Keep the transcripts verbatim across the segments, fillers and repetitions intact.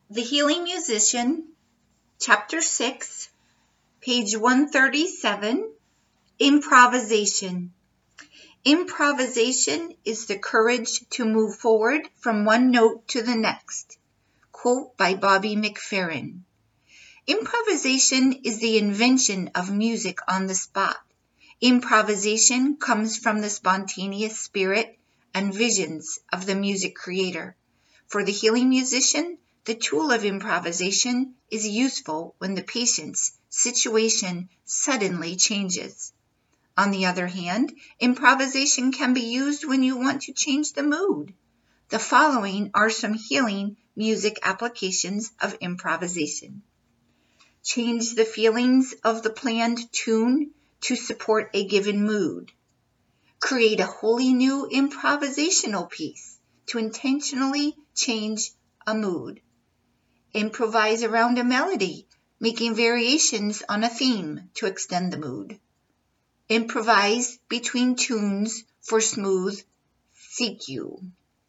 The Healing Musician, Chapter six, page one thirty-seven, Improvisation. Improvisation is the courage to move forward from one note to the next. Quote by Bobby McFerrin. Improvisation is the invention of music on the spot. Improvisation comes from the spontaneous spirit and visions of the music creator. For the healing musician, the tool of improvisation is useful when the patient's situation suddenly changes. On the other hand, improvisation can be used when you want to change the mood. The following are some healing music applications of improvisation. Change the feelings of the planned tune to support a given mood. Create a wholly new improvisational piece to intentionally change a mood. Improvise around a melody, making variations on a theme to extend the mood. Improvise between tunes for smooth C Q.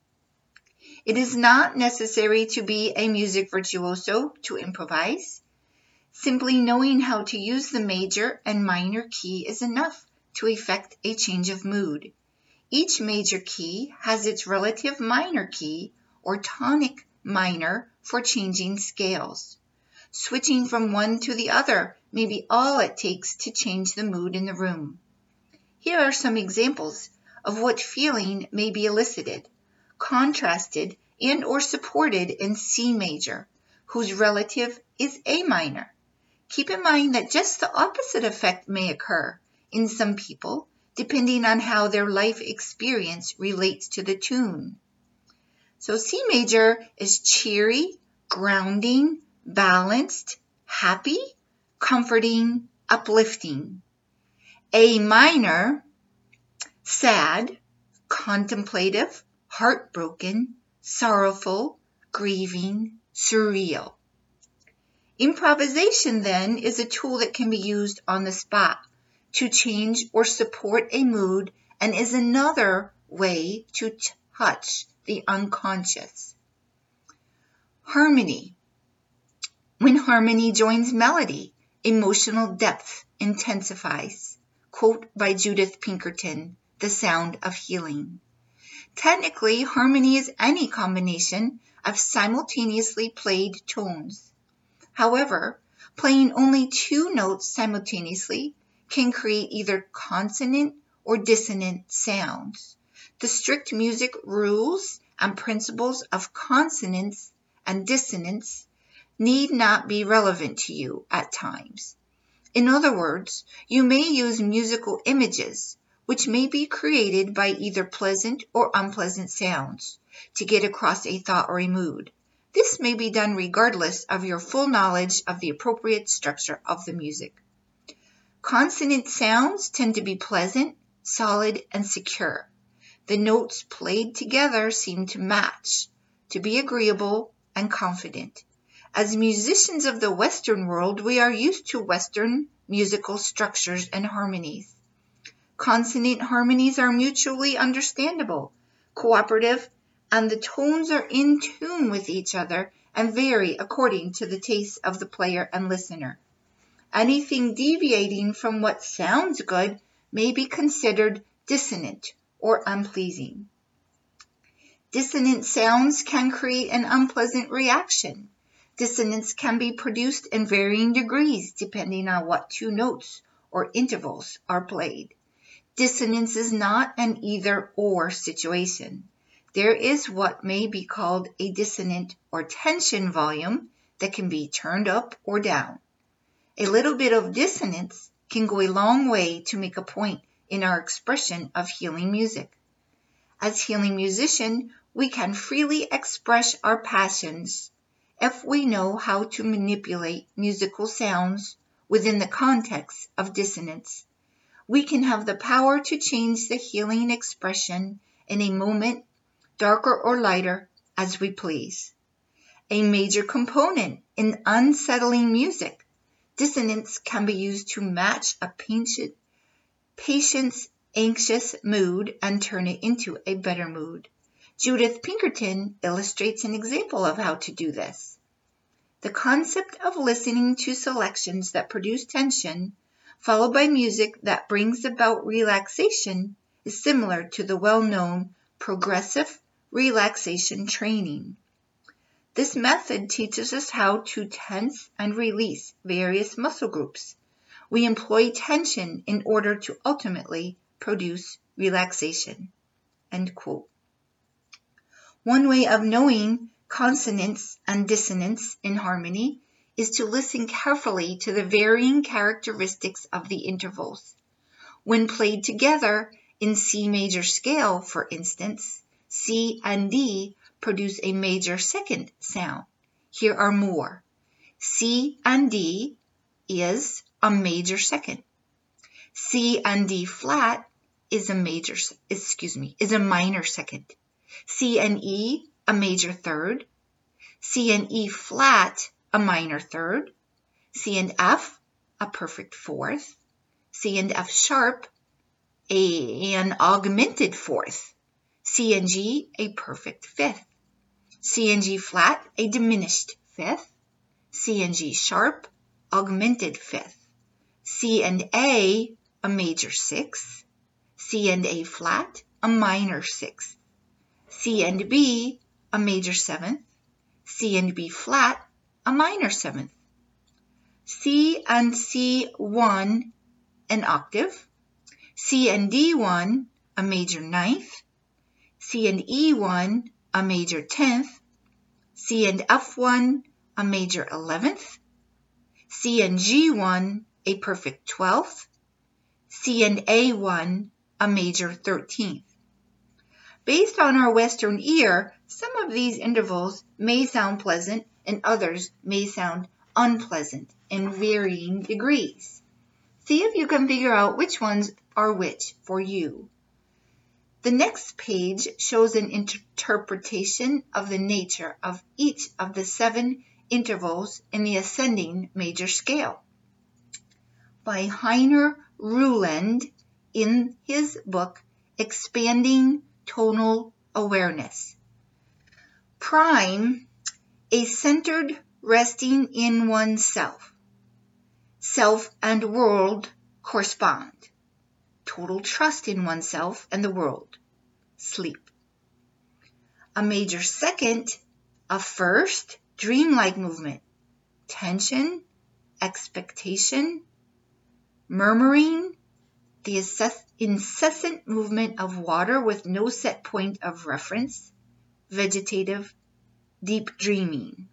It is not necessary to be a music virtuoso to improvise. Simply knowing how to use the major and minor key is enough to effect a change of mood. Each major key has its relative minor key or tonic minor for changing scales. Switching from one to the other may be all it takes to change the mood in the room. Here are some examples of what feeling may be elicited, contrasted and or supported in C major, whose relative is A minor. Keep in mind that just the opposite effect may occur in some people, depending on how their life experience relates to the tune. So C major is cheery, grounding, balanced, happy, comforting, uplifting. A minor, sad, contemplative, heartbroken, sorrowful, grieving, surreal. Improvisation, then, is a tool that can be used on the spot to change or support a mood and is another way to touch the unconscious. Harmony. When harmony joins melody, emotional depth intensifies. Quote by Judith Pinkerton, The Sound of Healing. Technically, harmony is any combination of simultaneously played tones. However, playing only two notes simultaneously can create either consonant or dissonant sounds. The strict music rules and principles of consonance and dissonance need not be relevant to you at times. In other words, you may use musical images, which may be created by either pleasant or unpleasant sounds, to get across a thought or a mood. This may be done regardless of your full knowledge of the appropriate structure of the music. Consonant sounds tend to be pleasant, solid, and secure. The notes played together seem to match, to be agreeable and confident. As musicians of the Western world, we are used to Western musical structures and harmonies. Consonant harmonies are mutually understandable, cooperative, and the tones are in tune with each other and vary according to the taste of the player and listener. Anything deviating from what sounds good may be considered dissonant or unpleasing. Dissonant sounds can create an unpleasant reaction. Dissonance can be produced in varying degrees depending on what two notes or intervals are played. Dissonance is not an either-or situation. There is what may be called a dissonant or tension volume that can be turned up or down. A little bit of dissonance can go a long way to make a point in our expression of healing music. As healing musicians, we can freely express our passions if we know how to manipulate musical sounds within the context of dissonance. We can have the power to change the healing expression in a moment, darker or lighter, as we please. A major component in unsettling music, dissonance can be used to match a patient, patient's anxious mood and turn it into a better mood. Judith Pinkerton illustrates an example of how to do this. The concept of listening to selections that produce tension, followed by music that brings about relaxation, is similar to the well-known progressive relaxation training. This method teaches us how to tense and release various muscle groups. We employ tension in order to ultimately produce relaxation. End quote. One way of knowing consonance and dissonance in harmony is to listen carefully to the varying characteristics of the intervals. When played together in C major scale, for instance, C and D produce a major second sound. Here are more. C and D is a major second. C and D flat is a major, excuse me, is a minor second. C and E, a major third. C and E flat, a minor third. C and F, a perfect fourth. C and F sharp, a, an augmented fourth. C and G, a perfect fifth. C and G flat, a diminished fifth. C and G sharp, augmented fifth. C and A, a major sixth. C and A flat, a minor sixth. C and B, a major seventh. C and B flat, a minor seventh. C and C one, an octave. C and D one, a major ninth. C and E one, a major tenth. C and F one, a major eleventh. C and G one, a perfect twelfth. C and A one, a major thirteenth. Based on our Western ear, some of these intervals may sound pleasant and others may sound unpleasant in varying degrees. See if you can figure out which ones are which for you. The next page shows an interpretation of the nature of each of the seven intervals in the ascending major scale by Heiner Ruland in his book Expanding Tonal Awareness. Prime, a centered resting in oneself. Self and world correspond. Total trust in oneself and the world. Sleep. A major second, a first, dreamlike movement. Tension, expectation, murmuring, the incessant movement of water with no set point of reference, vegetative, deep dreaming.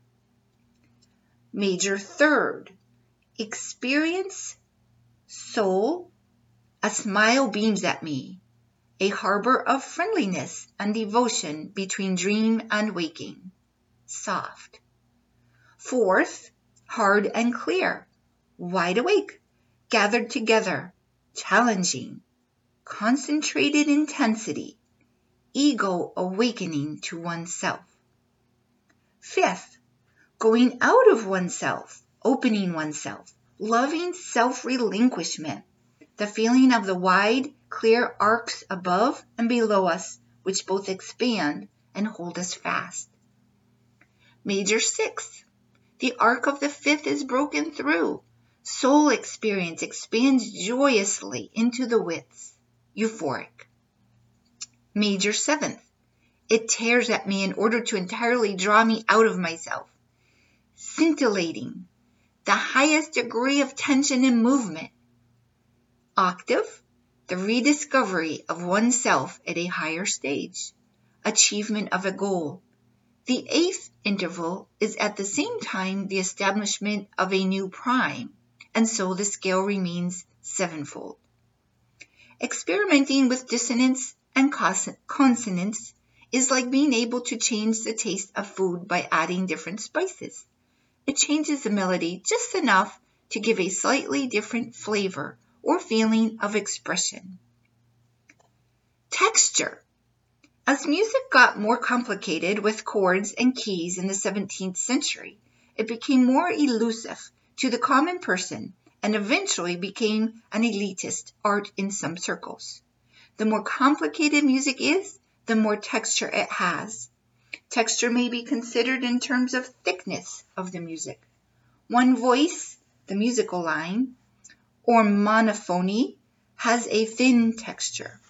Major third, experience, soul, a smile beams at me, a harbor of friendliness and devotion between dream and waking, soft. Fourth, hard and clear, wide awake, gathered together, challenging, concentrated intensity, ego awakening to oneself. Fifth, going out of oneself, opening oneself, loving self-relinquishment, the feeling of the wide, clear arcs above and below us, which both expand and hold us fast. Major sixth, the arc of the fifth is broken through. Soul experience expands joyously into the widths, euphoric. Major seventh, it tears at me in order to entirely draw me out of myself. Scintillating, the highest degree of tension and movement. Octave, the rediscovery of oneself at a higher stage. Achievement of a goal. The eighth interval is at the same time the establishment of a new prime, and so the scale remains sevenfold. Experimenting with dissonance and consonance is like being able to change the taste of food by adding different spices. It changes the melody just enough to give a slightly different flavor or feeling of expression. Texture. As music got more complicated with chords and keys in the seventeenth century, it became more elusive to the common person and eventually became an elitist art in some circles. The more complicated music is, the more texture it has. Texture may be considered in terms of thickness of the music. One voice, the musical line, or monophony, has a thin texture.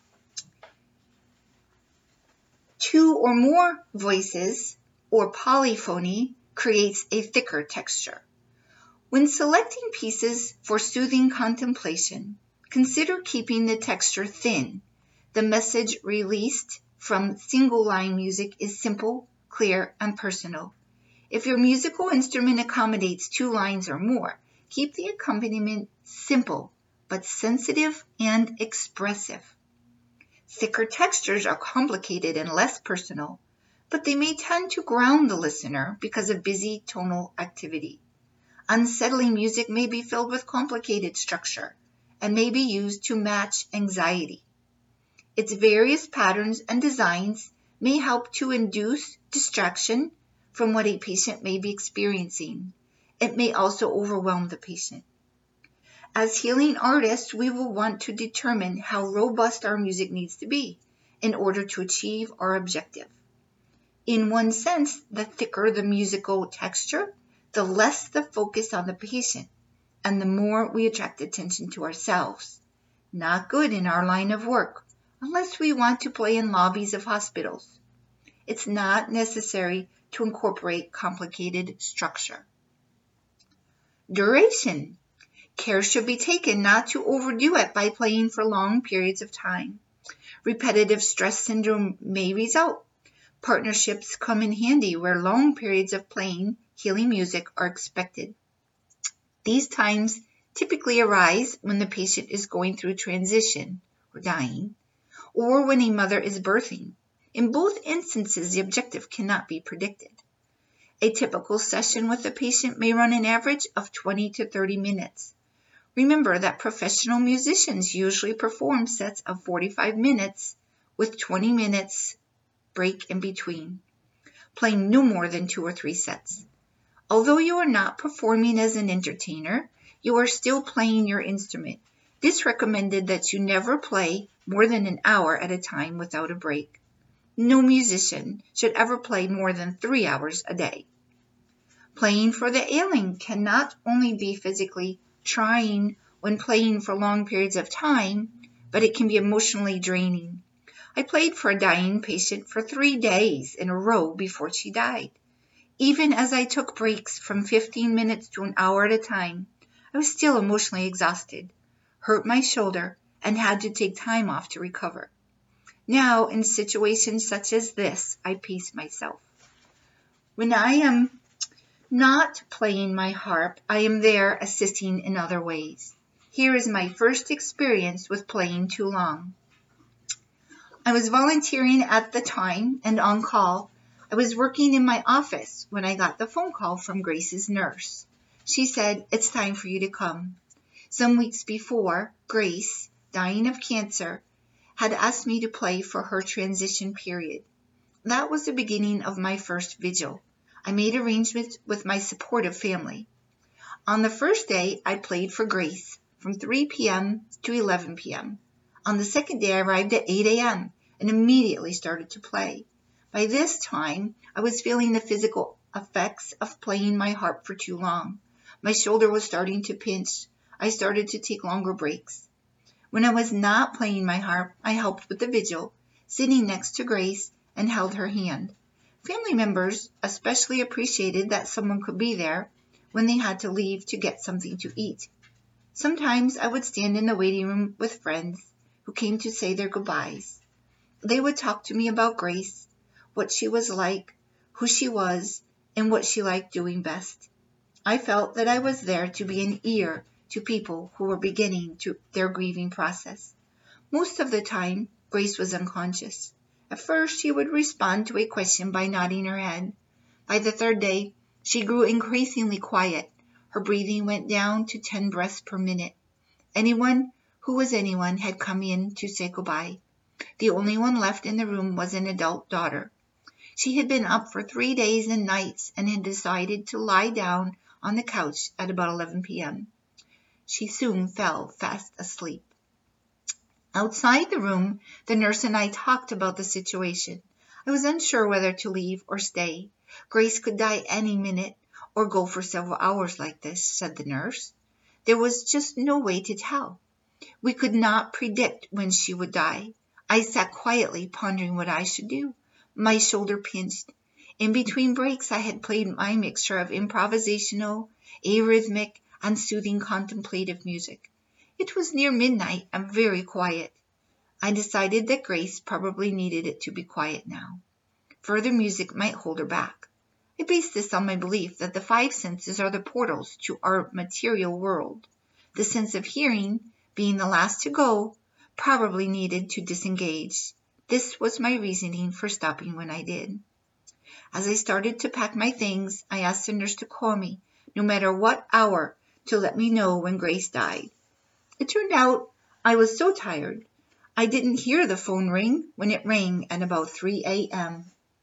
Two or more voices, or polyphony, creates a thicker texture. When selecting pieces for soothing contemplation, consider keeping the texture thin. The message released from single-line music is simple, clear, and personal. If your musical instrument accommodates two lines or more, keep the accompaniment simple, but sensitive and expressive. Thicker textures are complicated and less personal, but they may tend to ground the listener because of busy tonal activity. Unsettling music may be filled with complicated structure and may be used to match anxiety. Its various patterns and designs may help to induce distraction from what a patient may be experiencing. It may also overwhelm the patient. As healing artists, we will want to determine how robust our music needs to be in order to achieve our objective. In one sense, the thicker the musical texture, the less the focus on the patient, and the more we attract attention to ourselves. Not good in our line of work, unless we want to play in lobbies of hospitals. It's not necessary to incorporate complicated structure. Duration. Care should be taken not to overdo it by playing for long periods of time. Repetitive stress syndrome may result. Partnerships come in handy where long periods of playing healing music are expected. These times typically arise when the patient is going through transition or dying, or when a mother is birthing. In both instances, the objective cannot be predicted. A typical session with a patient may run an average of twenty to thirty minutes. Remember that professional musicians usually perform sets of forty-five minutes with twenty minutes break in between, playing no more than two or three sets. Although you are not performing as an entertainer, you are still playing your instrument. It is recommended that you never play more than an hour at a time without a break. No musician should ever play more than three hours a day. Playing for the ailing can not only be physically trying when playing for long periods of time, but it can be emotionally draining. I played for a dying patient for three days in a row before she died. Even as I took breaks from fifteen minutes to an hour at a time, I was still emotionally exhausted, hurt my shoulder, and had to take time off to recover. Now, in situations such as this, I pace myself. When I am not playing my harp, I am there assisting in other ways. Here is my first experience with playing too long. I was volunteering at the time and on call. I was working in my office when I got the phone call from Grace's nurse. She said, "It's time for you to come." Some weeks before, Grace, dying of cancer, had asked me to play for her transition period. That was the beginning of my first vigil. I made arrangements with my supportive family. On the first day, I played for Grace from three p.m. to eleven p.m. On the second day, I arrived at eight a.m. and immediately started to play. By this time, I was feeling the physical effects of playing my harp for too long. My shoulder was starting to pinch. I started to take longer breaks. When I was not playing my harp, I helped with the vigil, sitting next to Grace, and held her hand. Family members especially appreciated that someone could be there when they had to leave to get something to eat. Sometimes I would stand in the waiting room with friends who came to say their goodbyes. They would talk to me about Grace, what she was like, who she was, and what she liked doing best. I felt that I was there to be an ear to people who were beginning to their grieving process. Most of the time, Grace was unconscious. At first, she would respond to a question by nodding her head. By the third day, she grew increasingly quiet. Her breathing went down to ten breaths per minute. Anyone who was anyone had come in to say goodbye. The only one left in the room was an adult daughter. She had been up for three days and nights and had decided to lie down on the couch at about eleven p.m. She soon fell fast asleep. Outside the room, the nurse and I talked about the situation. I was unsure whether to leave or stay. Grace could die any minute. or go for several hours like this, said the nurse. There was just no way to tell. We could not predict when she would die. I sat quietly pondering what I should do. My shoulder pinched. In between breaks, I had played my mixture of improvisational, arrhythmic, and soothing contemplative music. It was near midnight and very quiet. I decided that Grace probably needed it to be quiet now. Further music might hold her back. I based this on my belief that the five senses are the portals to our material world. The sense of hearing, being the last to go, probably needed to disengage. This was my reasoning for stopping when I did. As I started to pack my things, I asked the nurse to call me, no matter what hour, to let me know when Grace died. It turned out I was so tired, I didn't hear the phone ring when it rang at about three a.m.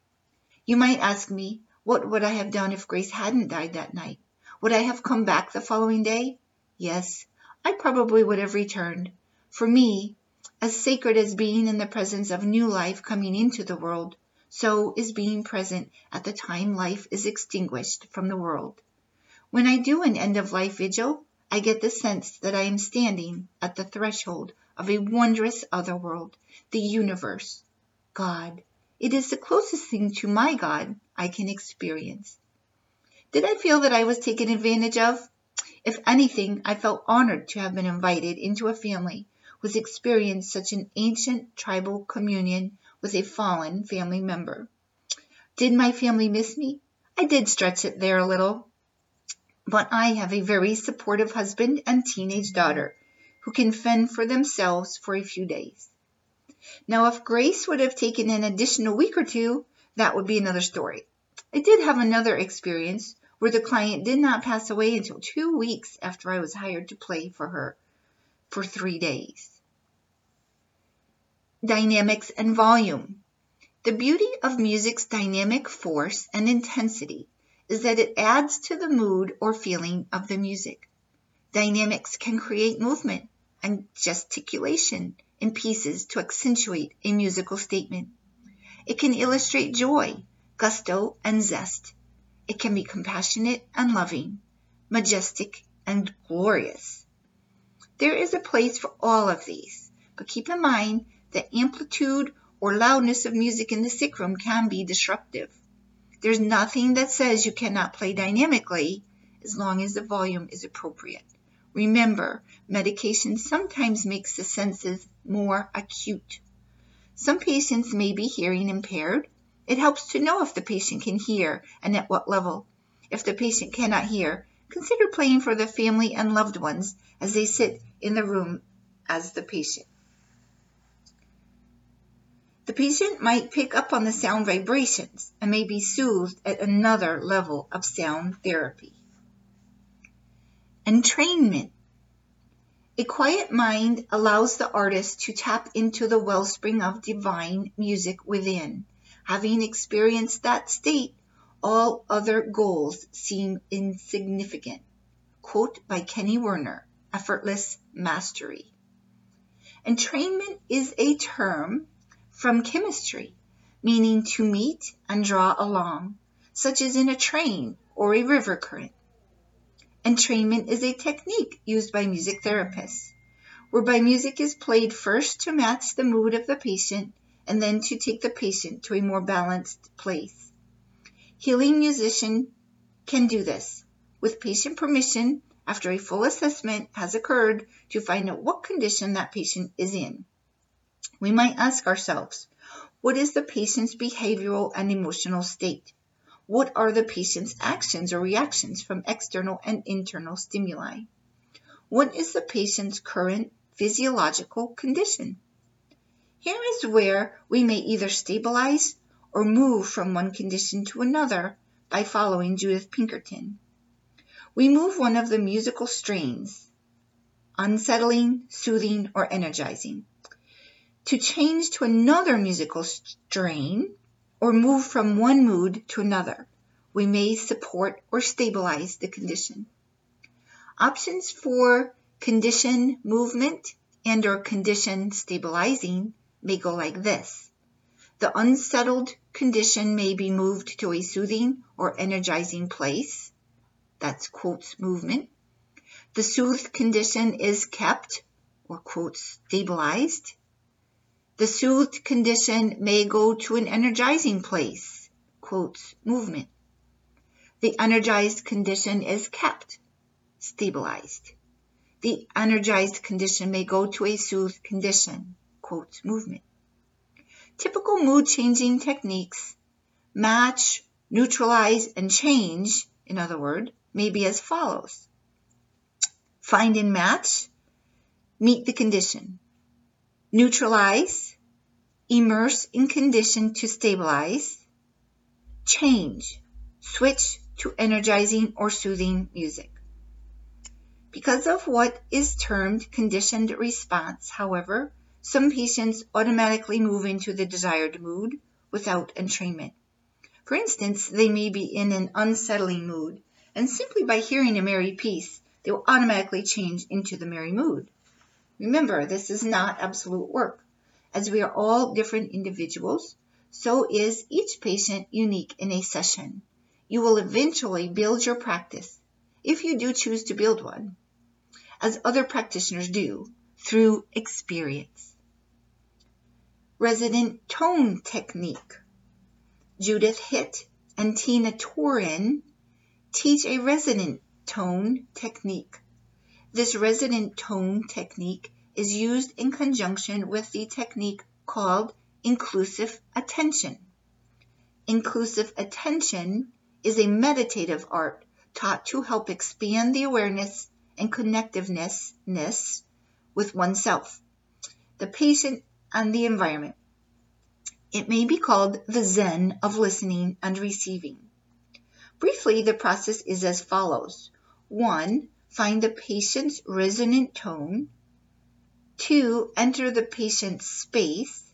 You might ask me, what would I have done if Grace hadn't died that night? Would I have come back the following day? Yes, I probably would have returned. For me, as sacred as being in the presence of new life coming into the world, so is being present at the time life is extinguished from the world. When I do an end-of-life vigil, I get the sense that I am standing at the threshold of a wondrous other world, the universe, God. It is the closest thing to my God I can experience. Did I feel that I was taken advantage of? If anything, I felt honored to have been invited into a family which experienced such an ancient tribal communion with a fallen family member. Did my family miss me? I did stretch it there a little. But I have a very supportive husband and teenage daughter who can fend for themselves for a few days. Now, if Grace would have taken an additional week or two, that would be another story. I did have another experience where the client did not pass away until two weeks after I was hired to play for her for three days. Dynamics and volume. The beauty of music's dynamic force and intensity is that it adds to the mood or feeling of the music. Dynamics can create movement and gesticulation in pieces to accentuate a musical statement. It can illustrate joy, gusto, and zest. It can be compassionate and loving, majestic and glorious. There is a place for all of these, but keep in mind that amplitude or loudness of music in the sick room can be disruptive. There's nothing that says you cannot play dynamically as long as the volume is appropriate. Remember, medication sometimes makes the senses more acute. Some patients may be hearing impaired. It helps to know if the patient can hear and at what level. If the patient cannot hear, consider playing for the family and loved ones as they sit in the room as the patient. The patient might pick up on the sound vibrations and may be soothed at another level of sound therapy. Entrainment. A quiet mind allows the artist to tap into the wellspring of divine music within. Having experienced that state, all other goals seem insignificant. Quote by Kenny Werner, Effortless Mastery. Entrainment is a term from chemistry, meaning to meet and draw along, such as in a train or a river current. Entrainment is a technique used by music therapists, whereby music is played first to match the mood of the patient and then to take the patient to a more balanced place. Healing musician can do this, with patient permission after a full assessment has occurred to find out what condition that patient is in. We might ask ourselves, what is the patient's behavioral and emotional state? What are the patient's actions or reactions from external and internal stimuli? What is the patient's current physiological condition? Here is where we may either stabilize or move from one condition to another by following Judith Pinkerton. We move one of the musical strains, unsettling, soothing, or energizing, to change to another musical strain or move from one mood to another. We may support or stabilize the condition. Options for condition movement and or condition stabilizing may go like this. The unsettled condition may be moved to a soothing or energizing place. that's quotes movement. The soothed condition is kept, or quotes stabilized. The soothed condition may go to an energizing place, quotes movement. The energized condition is kept, stabilized. The energized condition may go to a soothed condition, quotes movement. Typical mood changing techniques match, neutralize, and change, in other words, may be as follows. Find and match, meet the condition. Neutralize, immerse in condition to stabilize. Change, switch to energizing or soothing music. Because of what is termed conditioned response, however, some patients automatically move into the desired mood without entrainment. For instance, they may be in an unsettling mood, and simply by hearing a merry piece, they will automatically change into the merry mood. Remember, this is not absolute work. As we are all different individuals, so is each patient unique in a session. You will eventually build your practice, if you do choose to build one, as other practitioners do, through experience. Resident tone technique. Judith Hitt and Tina Torin teach a resonant tone technique. This resonant tone technique is used in conjunction with the technique called inclusive attention. Inclusive attention is a meditative art taught to help expand the awareness and connectiveness with oneself, the patient, and the environment. It may be called the Zen of listening and receiving. Briefly, the process is as follows. One, find the patient's resonant tone. Two, enter the patient's space.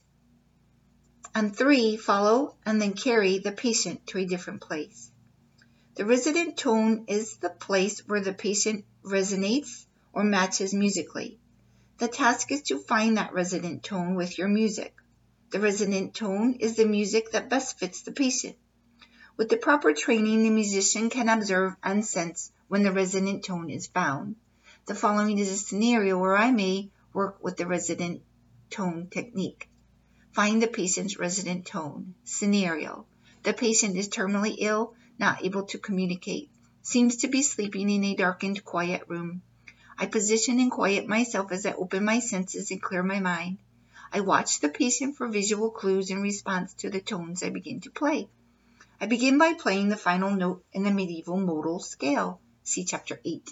And three, follow and then carry the patient to a different place. The resonant tone is the place where the patient resonates or matches musically. The task is to find that resonant tone with your music. The resonant tone is the music that best fits the patient. With the proper training, the musician can observe and sense when the resonant tone is found. The following is a scenario where I may work with the resonant tone technique. Find the patient's resonant tone. Scenario. The patient is terminally ill, not able to communicate, seems to be sleeping in a darkened, quiet room. I position and quiet myself as I open my senses and clear my mind. I watch the patient for visual clues in response to the tones I begin to play. I begin by playing the final note in the medieval modal scale. See Chapter eight.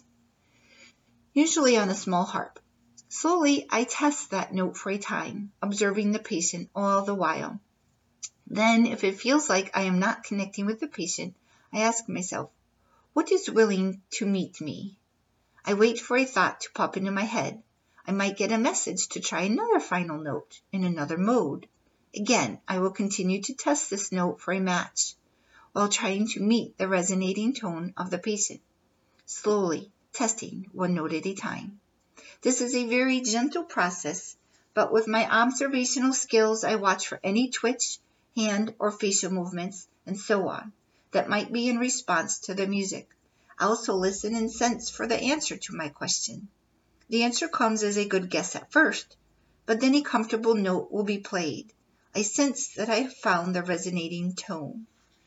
Usually on a small harp. Slowly, I test that note for a time, observing the patient all the while. Then, if it feels like I am not connecting with the patient, I ask myself, what is willing to meet me? I wait for a thought to pop into my head. I might get a message to try another final note in another mode. Again, I will continue to test this note for a match, while trying to meet the resonating tone of the patient, slowly testing one note at a time. This is a very gentle process, but with my observational skills, I watch for any twitch, hand, or facial movements, and so on, that might be in response to the music. I also listen and sense for the answer to my question. The answer comes as a good guess at first, but then a comfortable note will be played. I sense that I have found the resonating tone.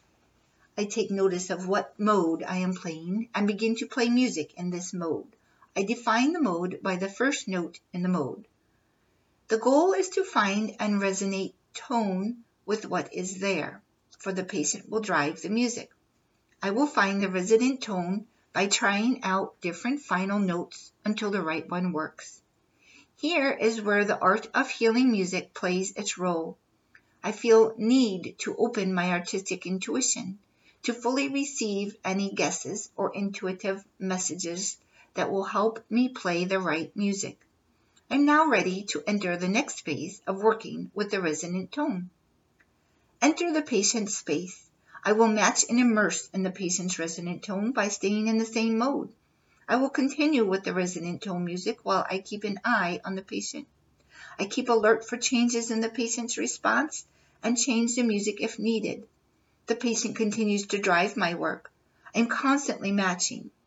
I take notice of what mode I am playing and begin to play music in this mode. I define the mode by the first note in the mode. The goal is to find and resonate tone with what is there, for the patient will drive the music. I will find the resonant tone by trying out different final notes until the right one works. Here is where the art of healing music plays its role. I feel need to open my artistic intuition to fully receive any guesses or intuitive messages that will help me play the right music. I'm now ready to enter the next phase of working with the resonant tone. Enter the patient's space. I will match and immerse in the patient's resonant tone by staying in the same mode. I will continue with the resonant tone music while I keep an eye on the patient. I keep alert for changes in the patient's response and change the music if needed. The patient continues to drive my work. I am constantly matching.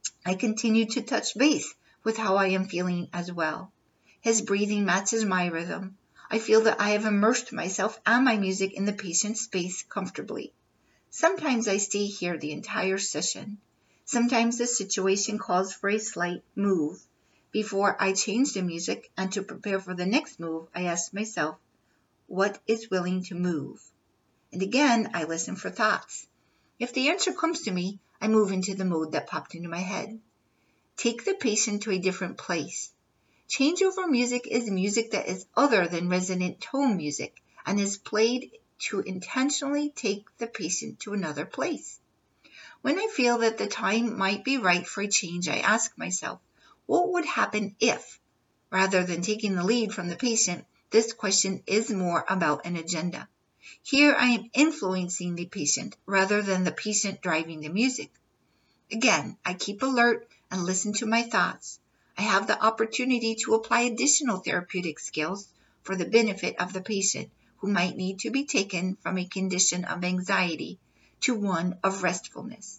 I continue to touch base with how I am feeling as well. His breathing matches my rhythm. I feel that I have immersed myself and my music in the patient's space comfortably. Sometimes I stay here the entire session. Sometimes the situation calls for a slight move. Before I change the music and to prepare for the next move, I ask myself, what is willing to move? And again, I listen for thoughts. If the answer comes to me, I move into the mode that popped into my head. Take the patient to a different place. Changeover music is music that is other than resonant tone music and is played to intentionally take the patient to another place. When I feel that the time might be right for a change, I ask myself, what would happen if? Rather than taking the lead from the patient, this question is more about an agenda. Here I am influencing the patient rather than the patient driving the music. Again, I keep alert and listen to my thoughts. I have the opportunity to apply additional therapeutic skills for the benefit of the patient who might need to be taken from a condition of anxiety to one of restfulness.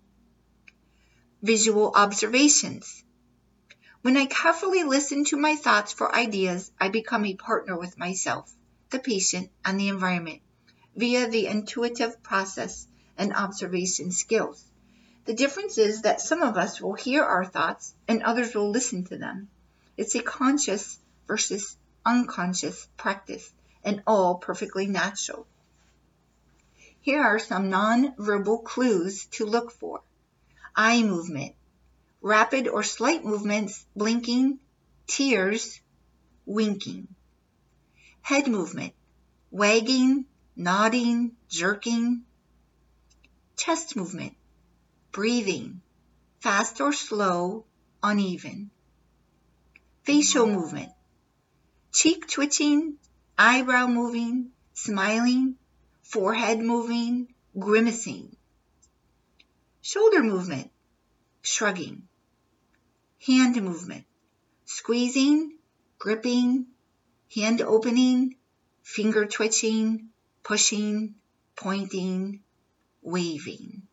Visual observations. When I carefully listen to my thoughts for ideas, I become a partner with myself, the patient, and the environment via the intuitive process and observation skills. The difference is that some of us will hear our thoughts and others will listen to them. It's a conscious versus unconscious practice and all perfectly natural. Here are some non-verbal clues to look for. Eye movement, rapid or slight movements, blinking, tears, winking. Head movement, wagging, nodding, jerking. Chest movement, breathing, fast or slow, uneven. Facial movement, cheek twitching, eyebrow moving, smiling, forehead moving, grimacing. Shoulder movement, shrugging. Hand movement, squeezing, gripping, hand opening, finger twitching, pushing, pointing, waving.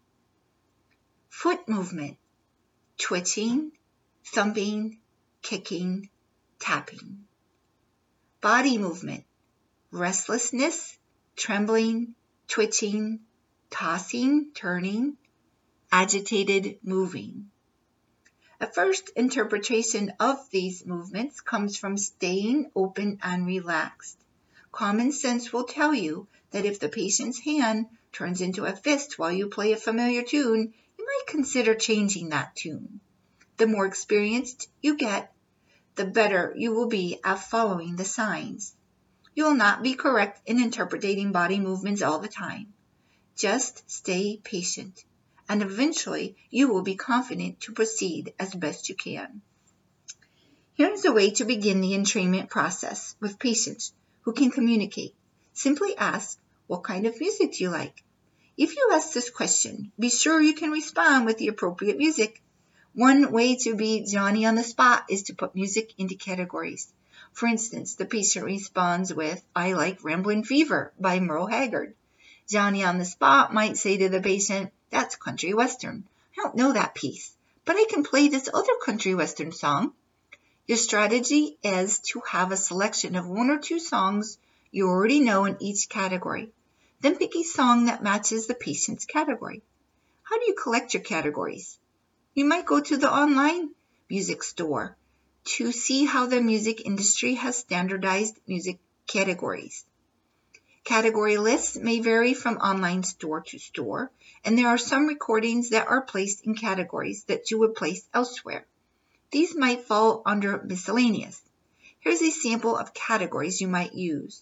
Foot movement, twitching, thumping, kicking, tapping. Body movement, restlessness, trembling, twitching, tossing, turning, agitated, moving. A first interpretation of these movements comes from staying open and relaxed. Common sense will tell you that if the patient's hand turns into a fist while you play a familiar tune, you might consider changing that tune. The more experienced you get, the better you will be at following the signs. You will not be correct in interpreting body movements all the time. Just stay patient, and eventually you will be confident to proceed as best you can. Here's a way to begin the entrainment process with patients who can communicate. Simply ask, what kind of music do you like? If you ask this question, be sure you can respond with the appropriate music. One way to be Johnny on the spot is to put music into categories. For instance, the patient responds with, I like Ramblin' Fever by Merle Haggard. Johnny on the spot might say to the patient, that's country western. I don't know that piece, but I can play this other country western song. Your strategy is to have a selection of one or two songs you already know in each category. Then pick a song that matches the patient's category. How do you collect your categories? You might go to the online music store to see how the music industry has standardized music categories. Category lists may vary from online store to store, and there are some recordings that are placed in categories that you would place elsewhere. These might fall under miscellaneous. Here's a sample of categories you might use.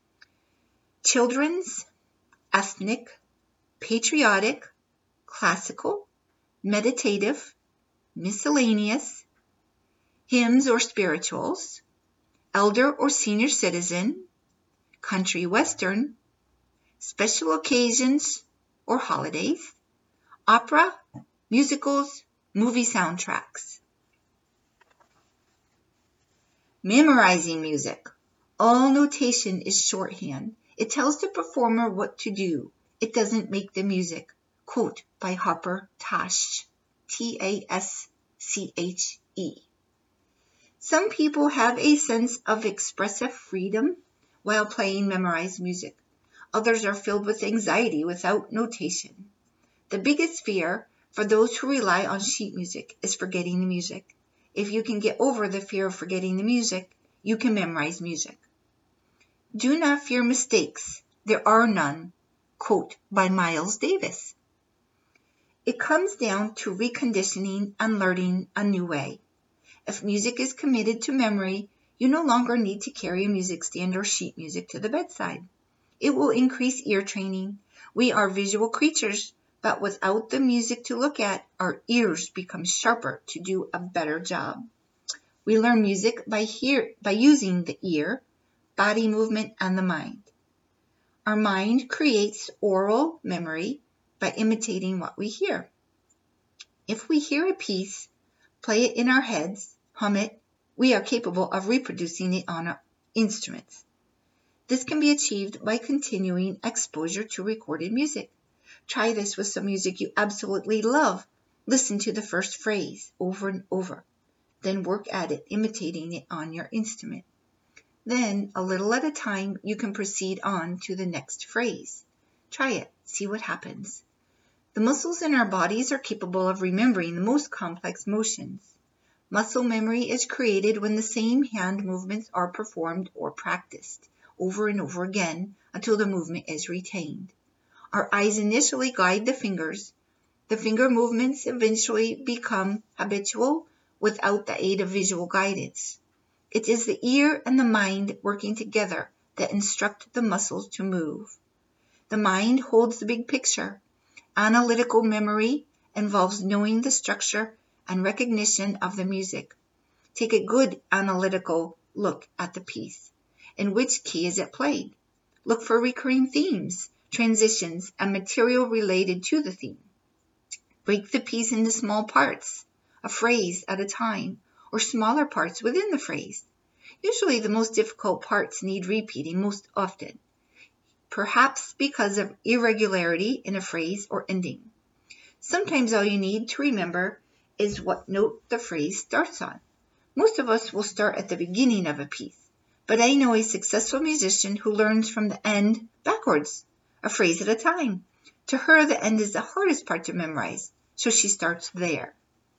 Children's, ethnic, patriotic, classical, meditative, miscellaneous, hymns or spirituals, elder or senior citizen, country western, special occasions or holidays, opera, musicals, movie soundtracks. Memorizing music. All notation is shorthand. It tells the performer what to do. It doesn't make the music. Quote by Harper Tash. T A S C H E. Some people have a sense of expressive freedom while playing memorized music. Others are filled with anxiety without notation. The biggest fear for those who rely on sheet music is forgetting the music. If you can get over the fear of forgetting the music, you can memorize music. Do not fear mistakes. There are none. Quote by Miles Davis. It comes down to reconditioning and learning a new way. If music is committed to memory, you no longer need to carry a music stand or sheet music to the bedside. It will increase ear training. We are visual creatures, but without the music to look at, our ears become sharper to do a better job. We learn music by hear, by using the ear, body movement, and the mind. Our mind creates oral memory by imitating what we hear. If we hear a piece, play it in our heads, hum it, we are capable of reproducing it on our instruments. This can be achieved by continuing exposure to recorded music. Try this with some music you absolutely love. Listen to the first phrase over and over. Then work at it, imitating it on your instrument. Then, a little at a time, you can proceed on to the next phrase. Try it. See what happens. The muscles in our bodies are capable of remembering the most complex motions. Muscle memory is created when the same hand movements are performed or practiced over and over again until the movement is retained. Our eyes initially guide the fingers. The finger movements eventually become habitual without the aid of visual guidance. It is the ear and the mind working together that instruct the muscles to move. The mind holds the big picture. Analytical memory involves knowing the structure and recognition of the music. Take a good analytical look at the piece. In which key is it played? Look for recurring themes, transitions, and material related to the theme. Break the piece into small parts, a phrase at a time, or smaller parts within the phrase. Usually the most difficult parts need repeating most often, perhaps because of irregularity in a phrase or ending. Sometimes all you need to remember is what note the phrase starts on. Most of us will start at the beginning of a piece, but I know a successful musician who learns from the end backwards, a phrase at a time. To her, the end is the hardest part to memorize, so she starts there.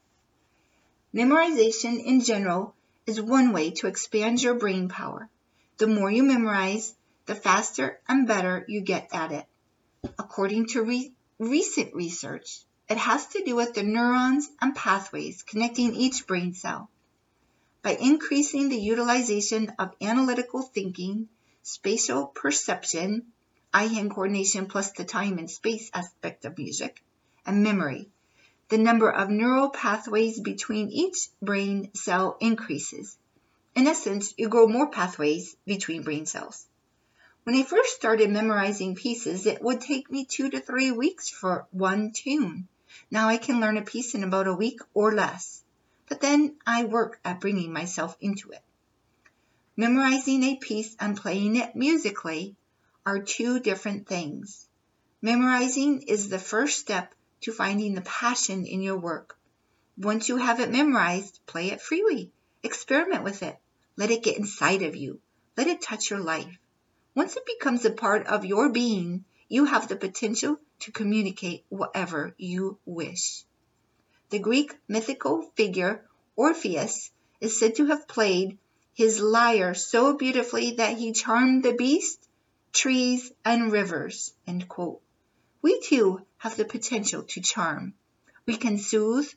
Memorization in general is one way to expand your brain power. The more you memorize, the faster and better you get at it. According to re- recent research, it has to do with the neurons and pathways connecting each brain cell. By increasing the utilization of analytical thinking, spatial perception, eye-hand coordination plus the time and space aspect of music, and memory, the number of neural pathways between each brain cell increases. In essence, you grow more pathways between brain cells. When I first started memorizing pieces, it would take me two to three weeks for one tune. Now I can learn a piece in about a week or less. But then I work at bringing myself into it. Memorizing a piece and playing it musically are two different things. Memorizing is the first step to finding the passion in your work. Once you have it memorized, play it freely. Experiment with it. Let it get inside of you. Let it touch your life. Once it becomes a part of your being, you have the potential to communicate whatever you wish. The Greek mythical figure Orpheus is said to have played his lyre so beautifully that he charmed the beasts, trees, and rivers. End quote. We too have the potential to charm. We can soothe,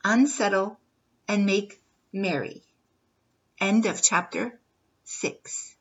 unsettle, and make merry. End of chapter six.